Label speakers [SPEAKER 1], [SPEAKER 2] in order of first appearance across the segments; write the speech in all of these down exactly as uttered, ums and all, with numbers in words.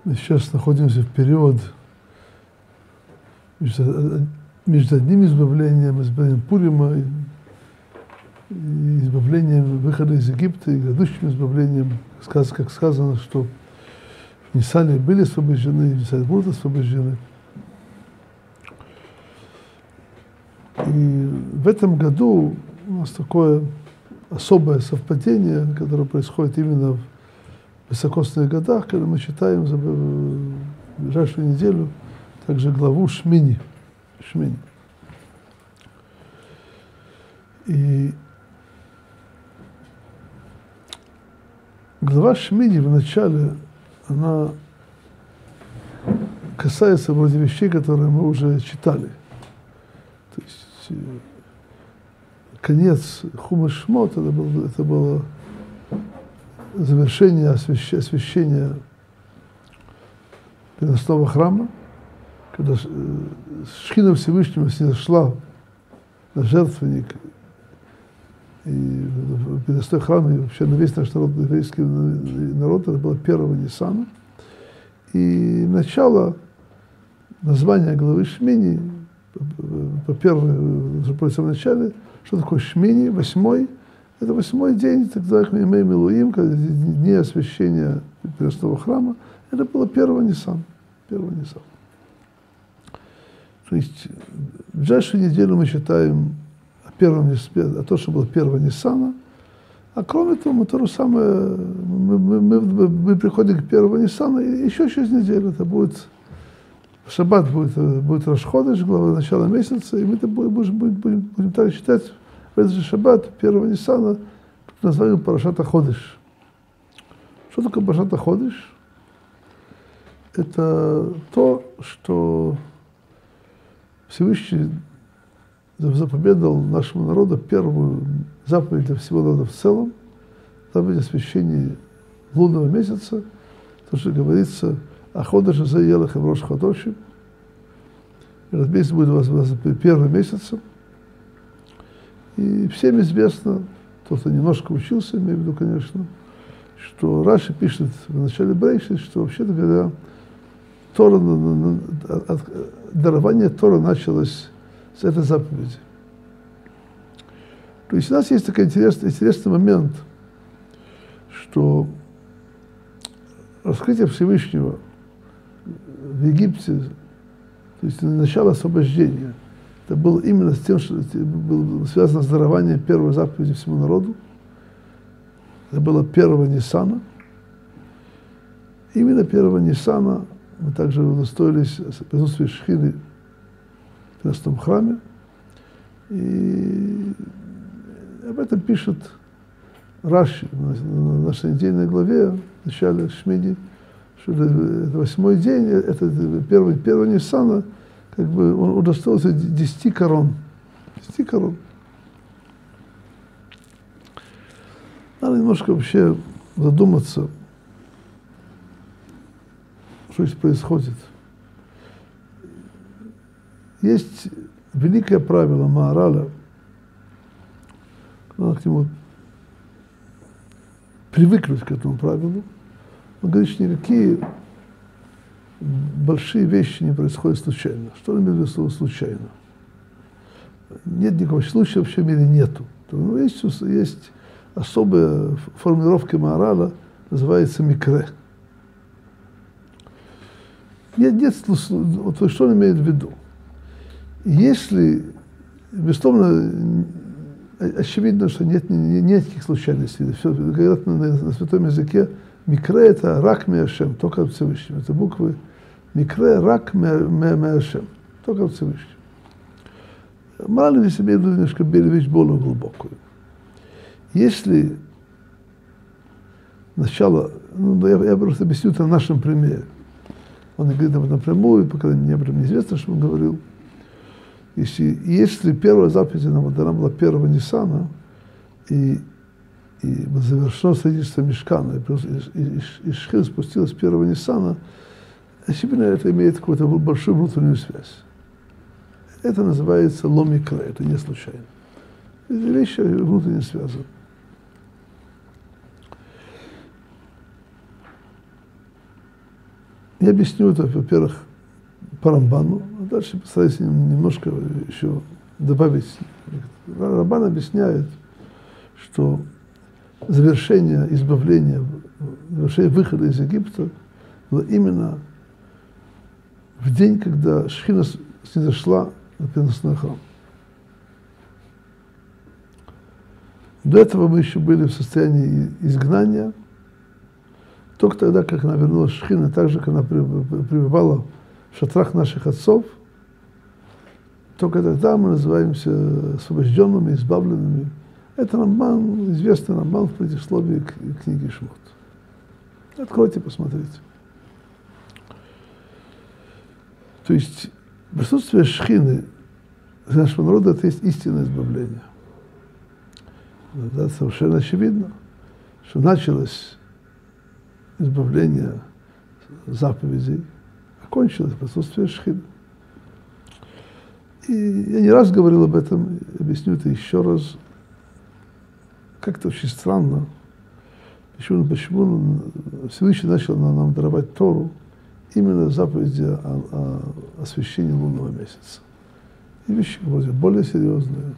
[SPEAKER 1] Мы сейчас находимся в период между, между одним избавлением, избавлением Пурима, и, и избавлением выхода из Египта, и грядущим избавлением, как сказано, что в Ниссане были освобождены, в Ниссане будут освобождены. И в этом году у нас такое особое совпадение, которое происходит именно в высокосных годах, когда мы читаем за ближайшую неделю также главу Шмини. Шмини. И глава Шмини в начале, она касается вроде вещей, которые мы уже читали. То есть конец Хумаш Шмот, это было, это было завершение освящения, освящения переносного храма, когда Шхина Всевышнего снизошла на жертвенник и переносной храм, и вообще на весь наш народ, еврейский народ, это было первого Ниссана. И начало названия главы Шмини, по первому, в самом начале, что такое Шмини, восьмой, это восьмой день, тогда их мы имеем Илуим, когда дни освящения переносного храма, это было первого Ниссана. Первого Ниссана. То есть в ближайшую неделю мы считаем о первом Ниссане, о том, что было первого Ниссана, а кроме того, мы то же самое, мы, мы, мы, мы приходим к первому Ниссана, и еще через неделю это будет, в шаббат будет, будет Рош Ходеш, глава начала месяца, и мы это будем, будем, будем, будем так считать в этот же шаббат, первого Ниссана, под названием Парашат ха-Ходеш. Что такое Парашат ха-Ходеш? Это то, что Всевышний заповедал нашему народу первую заповедь для всего народа в целом, заповедь освящения лунного месяца, то, что говорится о Ходеше заелах и в Рош Ходоши. Этот месяц будет у вас, у вас первым месяцем. И всем известно, тот, кто немножко учился, имею в виду, конечно, что Раши пишет в начале Брейши, что вообще-то говоря, Тора, дарование Тора началось с этой заповеди. То есть у нас есть такой интересный, интересный момент, что раскрытие Всевышнего в Египте, то есть начало освобождения, это было именно с тем, что было связано с дарованием первой заповеди всему народу. Это было первого Ниссана. Именно первого Ниссана мы также удостоились присутствия Шхины в переносном храме. И об этом пишет Раши в нашей недельной главе, в начале Шмини, что это восьмой день, это первый, первый Ниссана, как бы он удостоился десяти корон. Десяти корон. Надо немножко вообще задуматься, что здесь происходит. Есть великое правило Маараля, надо к нему привыкнуть к этому правилу. Он говорит, что никакие большие вещи не происходят случайно. Что он имеет в виду слово случайно? Нет никакого случая вообще в мире нету. Но есть, есть особая формулировка Маараля, называется микре. Нет, нет, вот что он имеет в виду? Если, безусловно, очевидно, что нет, нет никаких случайностей. Все, говорят на, на святом языке, микре это рак меашем, только от Всевышнего. Это буквы микре, рак меашем, только от Всевышнего. Мало ли себе немножко вещь более глубокую. Если начало, ну, я, я просто объясню это на нашем примере. Он не говорит об этом напрямую, по крайней мере, мне неизвестно, что он говорил. Если, если первая заповедь нам дана была первого Ниссана, и, и было завершено строительство Мишкана, и, и, и Шхина спустилась первого Ниссана, очевидно, это имеет какую-то большую внутреннюю связь. Это называется ломикре, это не случайно. Эти вещи внутренне связаны. Я объясню это, во-первых, по Рамбану, а дальше постараюсь немножко еще добавить. Рамбан объясняет, что завершение избавления, завершение выхода из Египта было именно в день, когда Шхина снизошла на переносной храм. До этого мы еще были в состоянии изгнания. Только тогда, как она вернулась в Шхина, так же, как она пребывала в шатрах наших отцов, только тогда мы называемся освобожденными, избавленными. Это Рамбан, известный Рамбан в предисловии к книге Шмот. Откройте, посмотрите. То есть присутствие Шхины для нашего народа — это есть истинное избавление. Да, совершенно очевидно, что началось избавление заповедей, окончилось присутствие Шхины. И я не раз говорил об этом, объясню это еще раз. Как-то очень странно, почему, почему Всевышний начал нам даровать Тору именно заповеди о, о освящении лунного месяца. И вещи вроде более серьезные.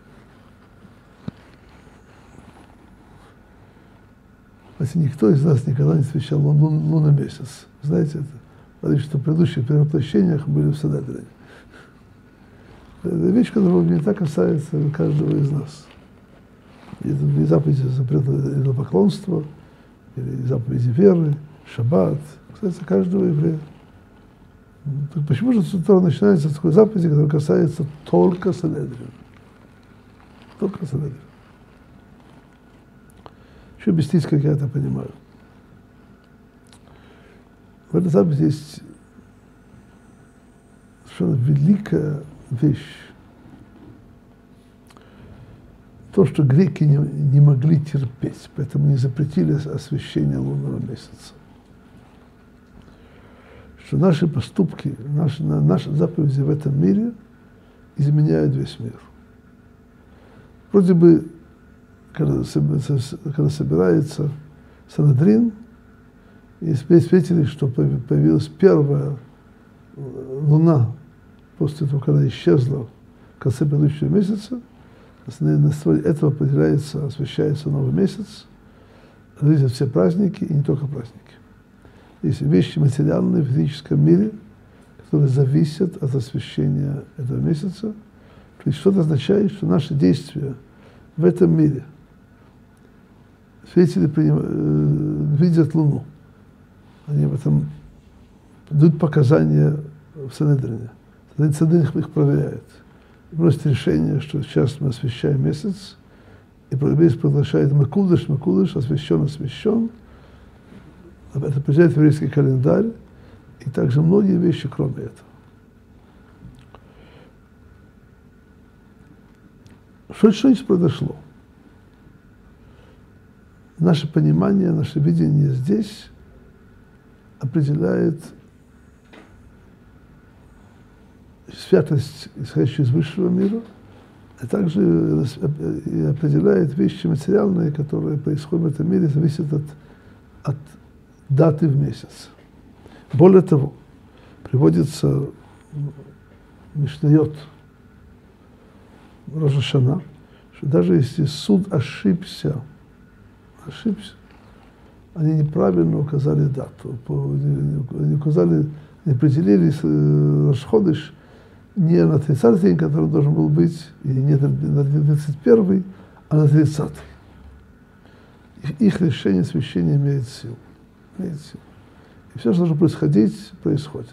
[SPEAKER 1] Знаете, никто из нас никогда не освящал лун, лун, лунный месяц. Знаете это? Потому что в предыдущих перевоплощениях были в Санедрине. Это вещь, которая не так касается каждого из нас. Это не заповеди запрета идолопоклонства, или заповеди веры, шаббат, касается каждого еврея. Так почему же Тора начинается с такой заповеди, которая касается только Санедрина? Только Санедрина. Еще объяснить, как я это понимаю. В этой заповеди есть совершенно великая вещь. То, что греки не, не могли терпеть, поэтому не запретили освящение лунного месяца. Что наши поступки, наши, наши заповеди в этом мире изменяют весь мир. Вроде бы, когда, когда собирается Санедрин, и встретили, что появилась первая луна после того, когда исчезла в конце предыдущего месяца, на основе этого определяется, освящается новый месяц, различные все праздники и не только праздники. Есть вещи материальные в физическом мире, которые зависят от освящения этого месяца. То есть что это означает, что наши действия в этом мире, свидетели приним, видят Луну, они об этом дают показания в Санедрине. Санедрин их проверяет. И просит решение, что сейчас мы освящаем месяц, и правительство приглашает Макудыш, Макудыш, освящен, освящен. Это определяет еврейский календарь, и также многие вещи, кроме этого. Что, что здесь произошло? Наше понимание, наше видение здесь определяет святость, исходящую из высшего мира, а также определяет вещи материальные, которые происходят в этом мире, зависят от, от даты в месяц. Более того, приводится Мишнайот Рош ха-Шана, что даже если суд ошибся, ошибся, они неправильно указали дату, они указали, они определили Рош ха-Ходеш не на тридцатый день, который должен был быть, и не на тридцать первый, а на тридцатый. Их решение священия имеет силу. Имеет силу. И все, что должно происходить, происходит.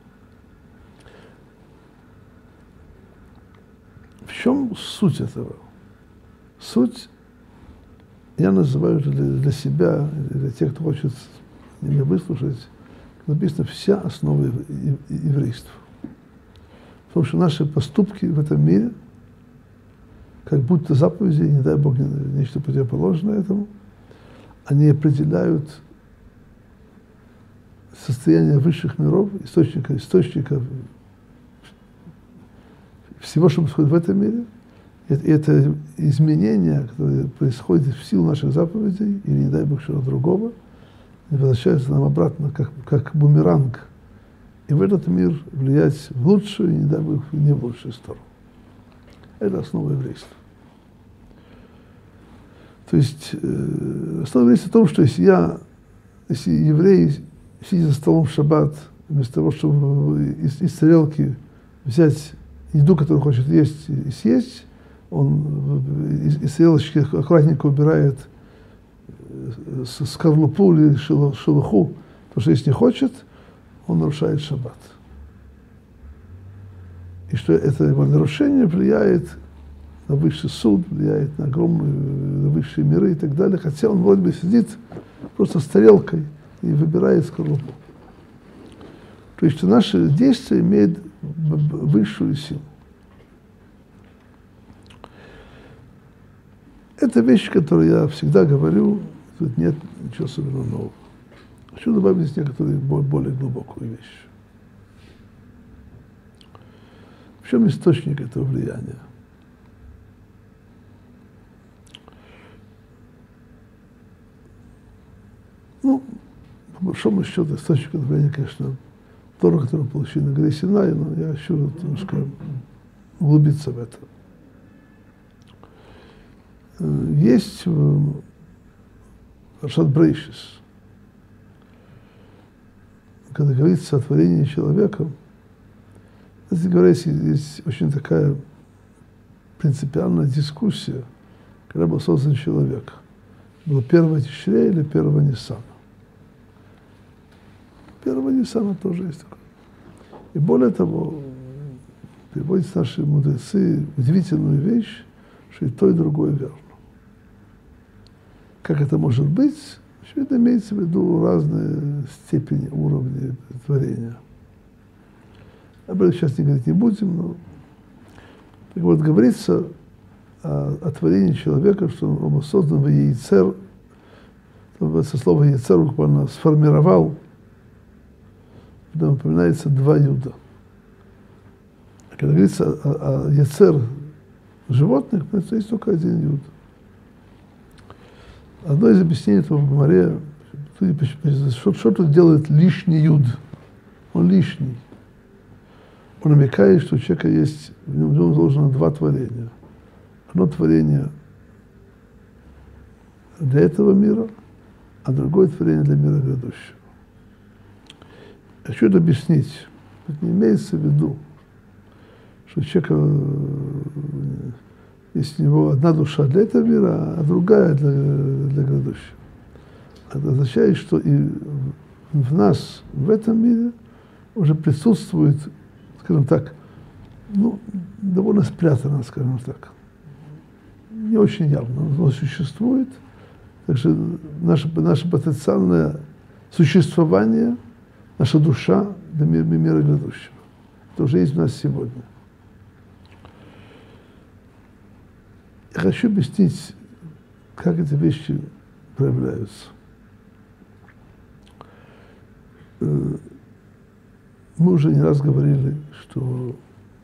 [SPEAKER 1] В чем суть этого? Суть я называю для, для себя, для тех, кто хочет меня выслушать, написано вся основа еврейства. Потому что наши поступки в этом мире, как будто заповеди, не дай Бог, нечто противоположное этому, они определяют состояние высших миров, источника, источника всего, что происходит в этом мире. И это изменение, которое происходит в силу наших заповедей, или, не дай Бог, чего-то другого, и возвращаются нам обратно, как, как бумеранг. И в этот мир влиять в лучшую, и не дай Бог, не в лучшую сторону. Это основа еврейства. То есть э, основа еврейства в том, что если я, если еврей, сидя за столом в шаббат, вместо того, чтобы из, из тарелки взять еду, которую хочет есть, и съесть, он из, из тарелочки аккуратненько убирает скорлупу или шелуху, потому что если не хочет, он нарушает шаббат. И что это его нарушение влияет на высший суд, влияет на огромные, на высшие миры и так далее, хотя он вроде бы сидит просто с тарелкой и выбирает скорлупу. То есть наше действие имеет высшую силу. Это вещь, которую я всегда говорю, тут нет ничего особенно нового. Хочу добавить некоторые более глубокую вещь. В чем источник этого влияния? Ну, по большому счету, источник этого влияния, конечно, Тора, которую получили на горе Синай, но я хочу немножко углубиться в это. Есть Паршат Брейшис, когда говорится о творении человека, здесь говорится, есть очень такая принципиальная дискуссия, когда был создан человек. Было первое Тишрей или первое Ниссана? Первое Ниссана тоже есть такое. И более того, приводят наши мудрецы удивительную вещь, что и то, и другое верно. Как это может быть? Очевидно, имеется в виду разные степени, уровни творения. Об этом сейчас не говорить не будем, но так вот, говорится о, о творении человека, что он был создан в яйцер, со слова яйцер буквально сформировал, там упоминается два юда. А когда говорится о, о яйцер животных, то есть только один юд. Одно из объяснений этого в Гемаре, что, что тут делает лишний юд? Он лишний. Он намекает, что у человека есть, в нем, в нем заложено два творения. Одно творение для этого мира, а другое творение для мира грядущего. Хочу это объяснить. Это не имеется в виду, что у человека есть у него одна душа для этого мира, а другая для, для грядущего. Это означает, что и в нас, в этом мире, уже присутствует, скажем так, ну, довольно спрятано, скажем так. Не очень явно, но существует. Так что наше, наше потенциальное существование, наша душа для мира, мира грядущего. Это уже есть у нас сегодня. Я хочу объяснить, как эти вещи проявляются. Мы уже не раз говорили, что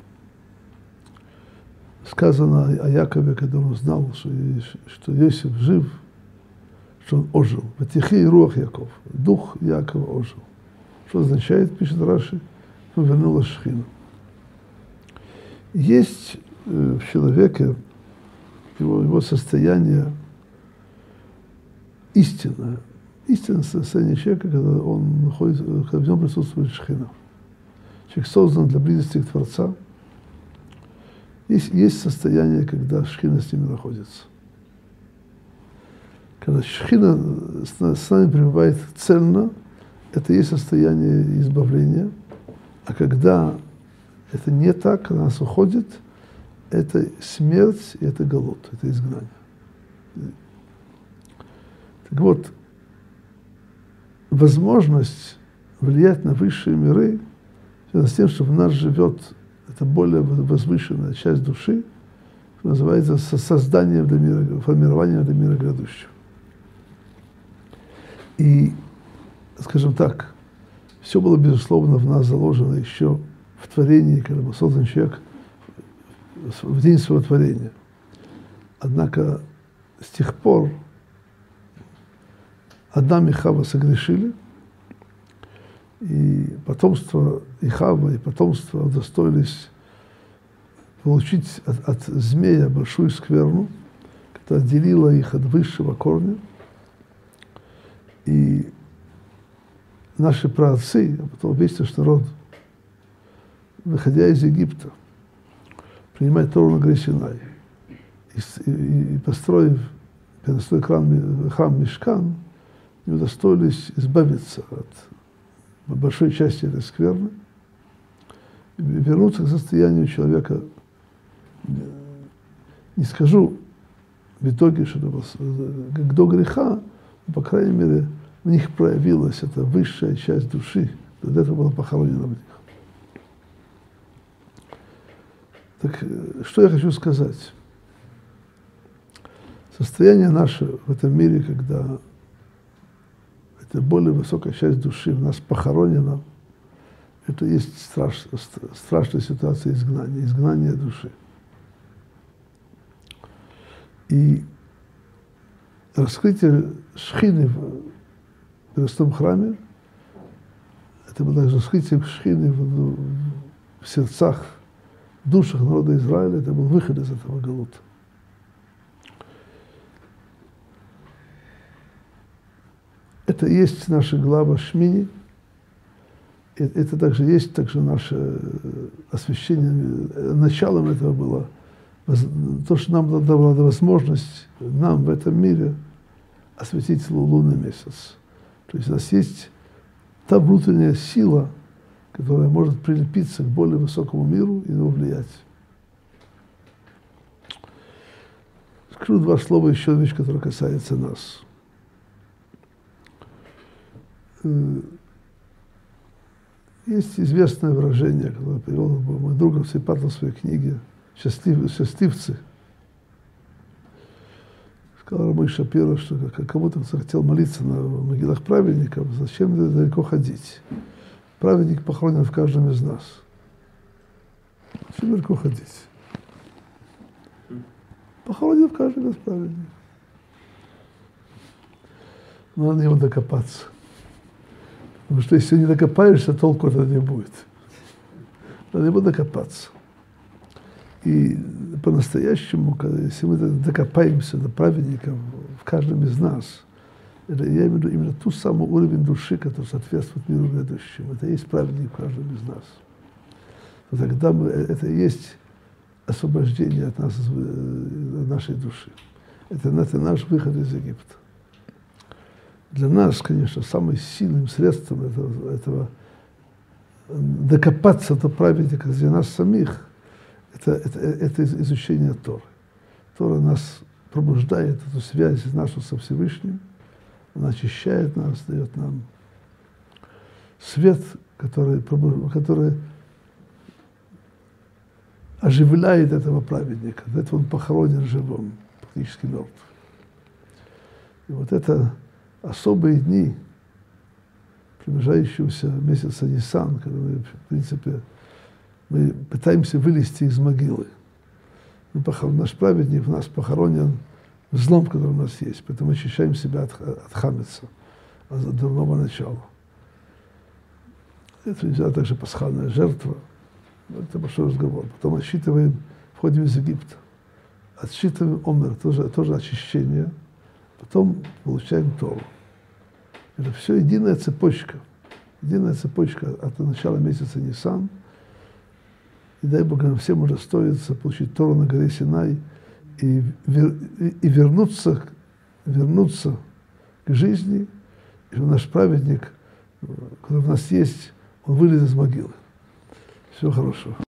[SPEAKER 1] сказано о Якове, когда он узнал, что, что Иосиф жив, что он ожил. Ватихи руах Яков. Дух Якова ожил. Что означает, пишет Раши, что вернулась Шхина. Есть в человеке его, его состояние истинное. Истинное состояние человека, когда он находится, когда в нем присутствует Шхина. Человек создан для близости к Творца. Есть, есть состояние, когда Шхина с ними находится. Когда Шхина с нами пребывает цельно, это и есть состояние избавления. А когда это не так, когда нас уходит, это смерть и это голод, это изгнание. Так вот, возможность влиять на высшие миры связана с тем, что в нас живет эта более возвышенная часть души, называется созданием для мира, формированием для мира грядущего. И, скажем так, все было, безусловно, в нас заложено еще в творении, когда был создан человек в день своего творения. Однако с тех пор Адам и Хава согрешили, и потомство и Хава, и потомство удостоились получить от, от змея большую скверну, которая отделила их от высшего корня. И наши праотцы, а потом весь наш народ, выходя из Египта, принимая Тору на горе Синай, и, и, и построив перестроив храм, храм Мишкан, не удостоились избавиться от большой части этой скверны и вернуться к состоянию человека, не скажу в итоге, что это было как до греха, но, по крайней мере, в них проявилась эта высшая часть души, до этого была похоронена в них. Так что я хочу сказать? Состояние наше в этом мире, когда эта более высокая часть души в нас похоронена, это есть страш, страшная ситуация изгнания, изгнания души. И раскрытие Шхины в Перестом храме, это было также раскрытие Шхины в, в сердцах, в душах народа Израиля, это был выход из этого галута. Это и есть наша глава Шмини, это также есть также наше освящение. Началом этого было то, что нам давало возможность нам в этом мире осветить лунный месяц. То есть у нас есть та внутренняя сила, которая может прилепиться к более высокому миру и его влиять. Скажу два слова еще вещь, которая касается нас. Есть известное выражение, которое привел мой друг Сипатов в своей книге «Счастлив, «Счастливцы». Сказал Рабой Шапира, что кому-то захотел молиться на могилах праведников, зачем далеко ходить? Праведник похоронен в каждом из нас. Зачем далеко ходить? Похоронен в каждом из праведников. Но надо на него докопаться. Потому что если не докопаешься, толку этого не будет. Надо его докопаться. И по-настоящему, если мы докопаемся до праведников в каждом из нас, это, я имею в виду именно ту самую уровень души, который соответствует миру грядущему. Это и есть праведник в каждом из нас. То тогда мы, это и есть освобождение от нас, от нашей души. Это, это наш выход из Египта. Для нас, конечно, самым сильным средством этого, этого докопаться до праведника для нас самих, это, это, это изучение Торы. Тора нас пробуждает эту связь нашу со Всевышним, она очищает нас, дает нам свет, который, который оживляет этого праведника. Для этого он похоронен живым, практически мертв. И вот это особые дни приближающегося месяца Нисан, когда мы, в принципе, мы пытаемся вылезти из могилы. Мы похорон, наш праведник в нас похоронен в злом, который у нас есть, поэтому мы очищаем себя от, от хамеца, от дурного начала. Это нельзя также пасхальная жертва. Это большой разговор. Потом отсчитываем, входим из Египта. Отсчитываем омер, тоже, тоже очищение. Потом получаем Тору. Это все единая цепочка. Единая цепочка от начала месяца Нисан. И дай Бог нам всем удостоится получить Тору на горе Синай и, и, и вернуться, вернуться к жизни, и что наш праведник, который у нас есть, он вылез из могилы. Всего хорошего.